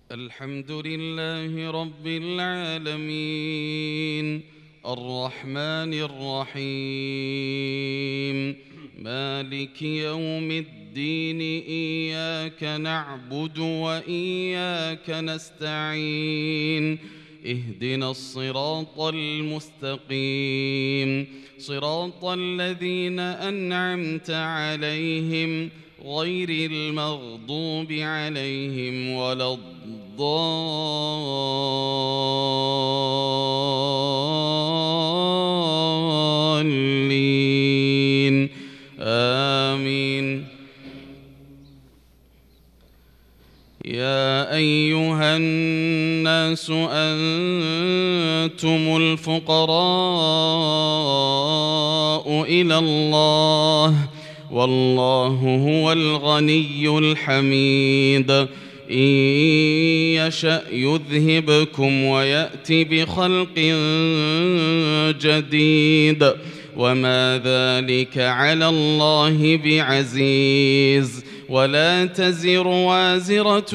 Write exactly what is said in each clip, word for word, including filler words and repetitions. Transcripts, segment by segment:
الحمد لله رب العالمين الرحمن الرحيم مالك يوم الدين إياك نعبد وإياك نستعين اهدنا الصراط المستقيم صراط الذين أنعمت عليهم غير المغضوب عليهم ولا الضالين آمين. يا أيها الناس أنتم الفقراء إلى الله والله هو الغني الحميد إن يشأ يذهبكم ويأتي بخلق جديد وما ذلك على الله بعزيز ولا تزر وازرة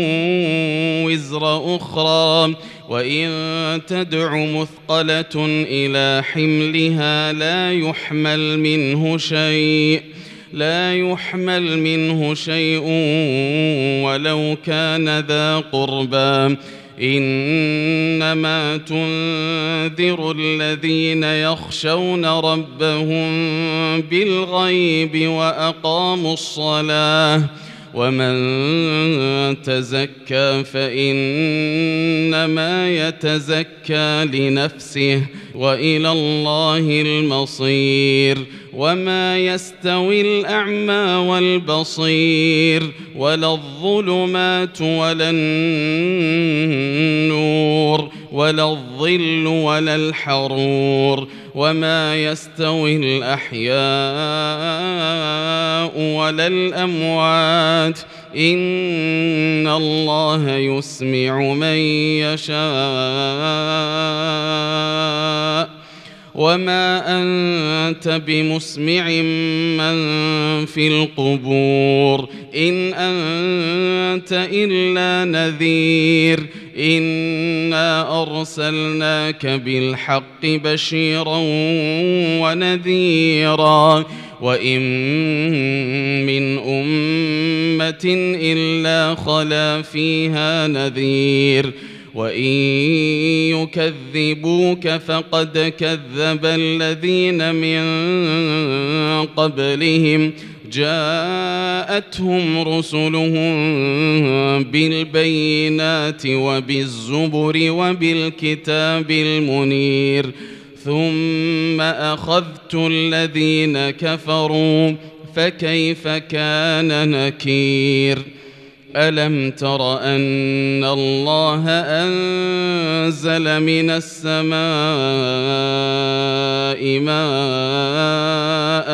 وزر أخرى وإن تدع مثقلة إلى حملها لا يحمل منه شيء لا يحمل منه شيء ولو كان ذا قربى إنما تنذر الذين يخشون ربهم بالغيب وأقاموا الصلاة ومن تزكى فإنما يتزكى لنفسه وإلى الله المصير وما يستوي الأعمى والبصير ولا الظلمات ولا النور ولا الظل ولا الحرور وما يستوي الأحياء ولا الأموات إن الله يسمع من يشاء وما أنت بمسمع من في القبور إن أنت إلا نذير إنا أرسلناك بالحق بشيرا ونذيرا وإن من أمة إلا خلا فيها نذير وإن يكذبوك فقد كذب الذين من قبلهم جاءتهم رسلهم بالبينات وبالزبر وبالكتاب المنير ثم أخذت الذين كفروا فكيف كان نكير ألم تر أن الله أنزل من السماء ماء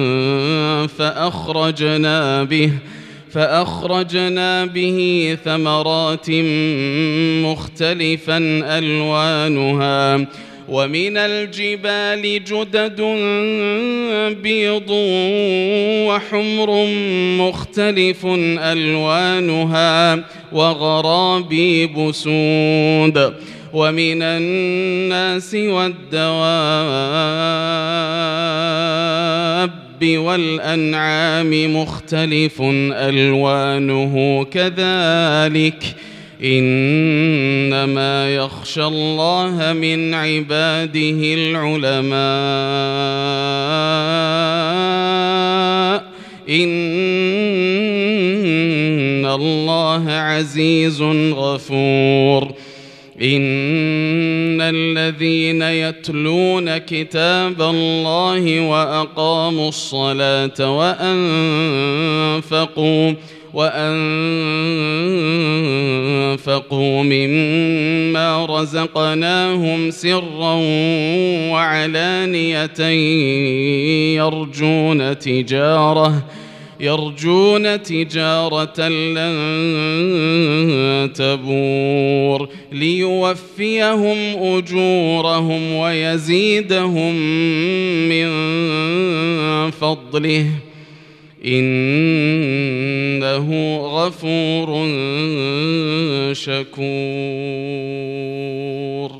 فأخرجنا به فأخرجنا به ثمرات مختلفا ألوانها ومن الجبال جدد بيض وحمر مختلف ألوانها وغرابيب سود ومن الناس والدواب والأنعام مختلف ألوانه كذلك إنما يخشى الله من عباده العلماء إن الله عزيز غفور إن الذين يتلون كتاب الله وأقاموا الصلاة وأنفقوا وأنفقوا مما رزقناهم سرا وعلانية يرجون تجارة يرجون تجارة لن تبور ليوفيهم أجورهم ويزيدهم من فضله إن إنه غفور شكور.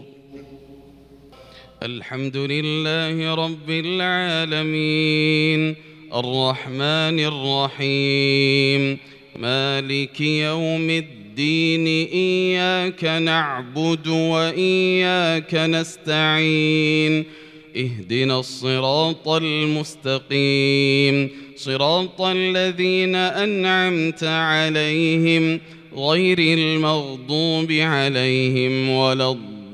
الحمد لله رب العالمين الرحمن الرحيم مالك يوم الدين إياك نعبد وإياك نستعين اهدنا الصراط المستقيم صراط الذين أنعمت عليهم غير المغضوب عليهم ولا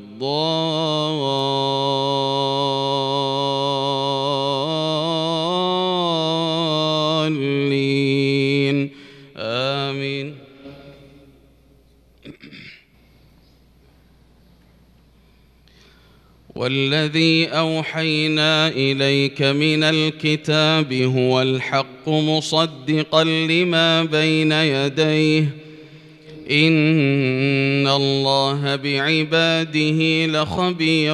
الضالين آمين. والذي أوحينا إليك من الكتاب هو الحق مصدقا لما بين يديه إن الله بعباده لخبير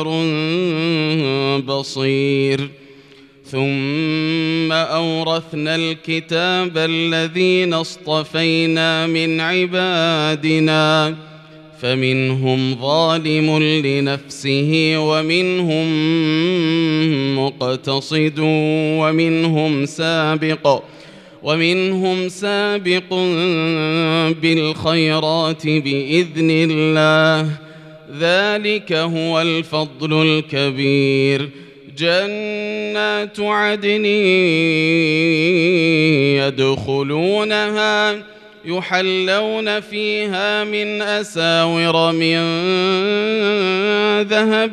بصير. ثم أورثنا الكتاب الذين اصطفينا من عبادنا فمنهم ظالم لنفسه ومنهم مقتصد ومنهم سابق ومنهم سابق بالخيرات بإذن الله ذلك هو الفضل الكبير. جنات عدن يدخلونها يحلون فيها من أساور من ذهب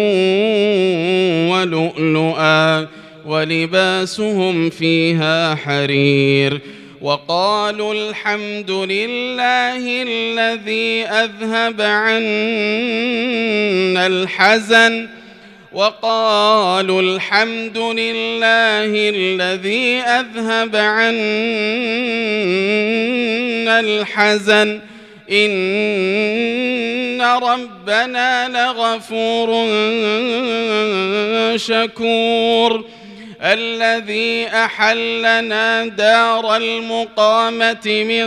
ولؤلؤا ولباسهم فيها حرير. وقالوا الحمد لله الذي أذهب عنا الحزن وقالوا الحمد لله الذي أذهب عنا الحزن إن ربنا لغفور شكور. الذي أحلنا دار المقامة من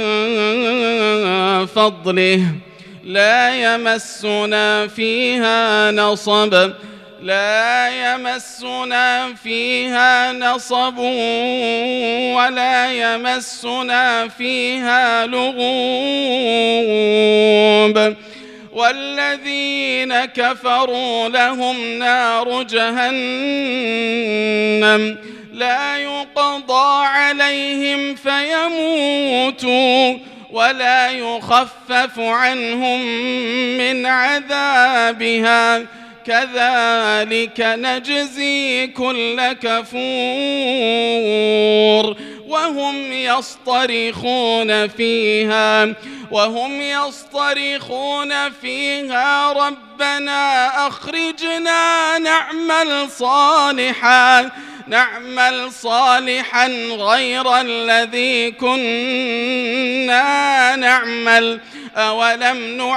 فضله لا يمسنا فيها نصب لا يمسنا فيها نصب ولا يمسنا فيها لغوب. والذين كفروا لهم نار جهنم لا يقضى عليهم فيموتوا ولا يخفف عنهم من عذابها كذلك نجزي كل كفور. وهم يصطرخون فيها وهم يصطرخون فيها ربنا أخرجنا نعمل صالحا نعمل صالحا غير الذي كنا نعمل أولم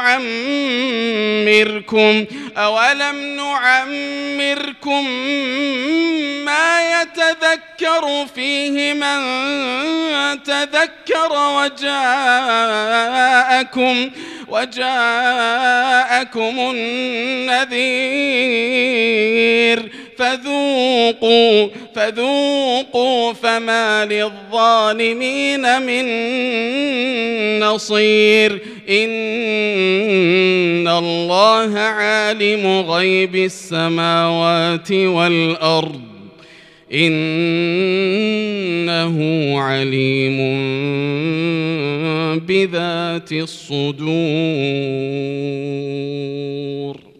نعمركم أولم نعمركم ما يتذكر فيه من تذكر وجاءكم وجاءكم النذير فذوقوا فذوقوا فما للظالمين من نصير. إن الله عالم غيب السماوات والأرض إنه عليم بذات الصدور.